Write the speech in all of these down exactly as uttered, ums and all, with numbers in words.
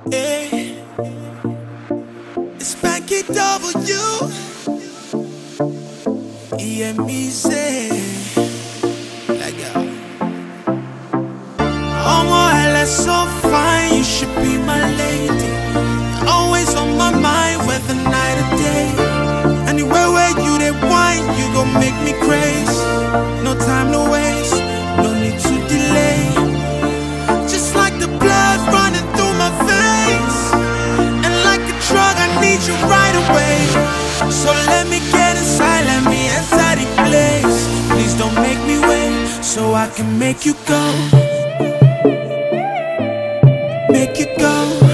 Hey, it's Spanky W. E M E Z. Like that. Oh, my, that's so fine. You should be my lady. Always on my mind, whether night or day. Anywhere where you they wine, you gon' make me crazy. No time to waste, no need to delay. Just like the blood running through my veins, and like a drug, I need you right away. So let me get inside, let me enter the place. Please don't make me wait, so I can make you go. Make you go.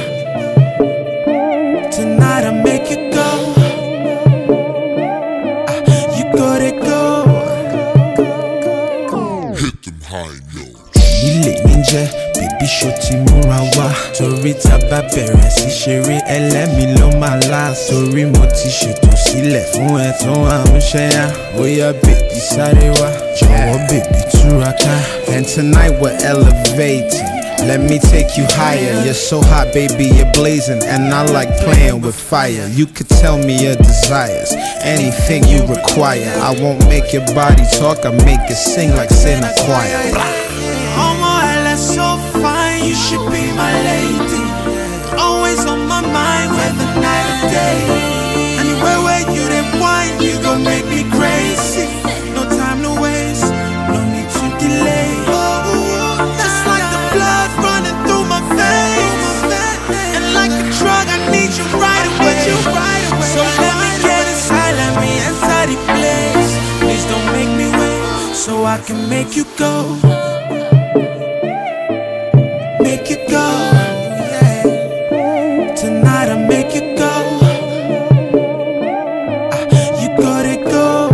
Tonight I'll make you go. Ah, you gotta go. Hit them high notes. Ilé níjẹ́ bèbí ṣó ti múra wá. Torí tá bá bẹ̀rẹ̀ sí ṣeré ẹlẹ́mi ló máa last. Torí mo ti ṣètò sílẹ̀ fún ẹ tó àmúṣẹ́ yá. Bóyá bèbí sáré wá, jọ̀wọ́ bèbí túraká. And tonight we're elevating. Let me take you higher. You're so hot, baby, you're blazing. And I like playing with fire. You could tell me your desires, anything you require. I won't make your body talk, I make it sing like in a choir. Oh my, that's so fine. You should be my lady. Always on my mind, whether night or day. Anywhere where you then wine, you gon' make me crazy. No time to waste, no need to delay. Just like the blood running through my veins, and like a drug, I need you right away. So let me get inside, let me enter the place. Please don't make me wait, so I can make you go. Make you go. Tonight I'll make you go. Ah, you gotta go.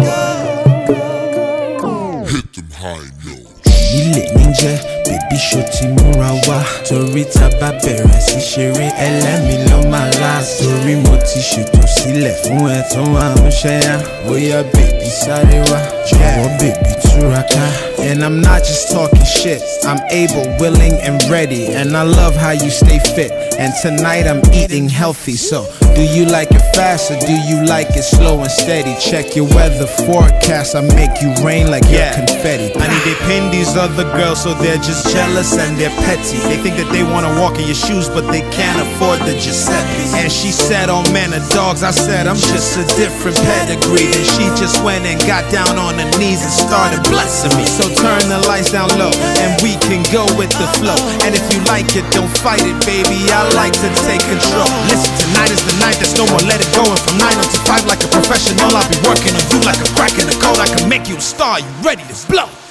Hit them high notes. Ilé níjẹ́ bèbí ṣó ti múra wá. Torí tá bá bẹ̀rẹ̀ sí ṣeré ẹlẹ́mi ló máa last. Torí mo ti ṣètò sílẹ̀ fún ẹ tó àmúṣẹ́ yá. Bóyá bèbí sáré wá, jọ̀wọ́ bèbí túraká. And I'm not just talking shit, I'm able, willing, and ready. And I love how you stay fit. And tonight I'm eating healthy. So, do you like it fast or do you like it slow and steady? Check your weather forecast, I make you rain like yeah. Your confetti. I need they pin these other girls so they're just jealous and they're petty. They think that they wanna walk in your shoes but they can't afford the Giuseppe. And she said, oh man of dogs, I said I'm just a different pedigree. And she just went and got down on her knees and started blessing me. So turn the lights down low and we can go with the flow. And if you like it, don't fight it, baby, I like to take control. Listen, tonight is the night, there's no more let it go. And from nine until five like a professional, I'll be working on you like a crack in the code. I can make you a star, you ready to blow.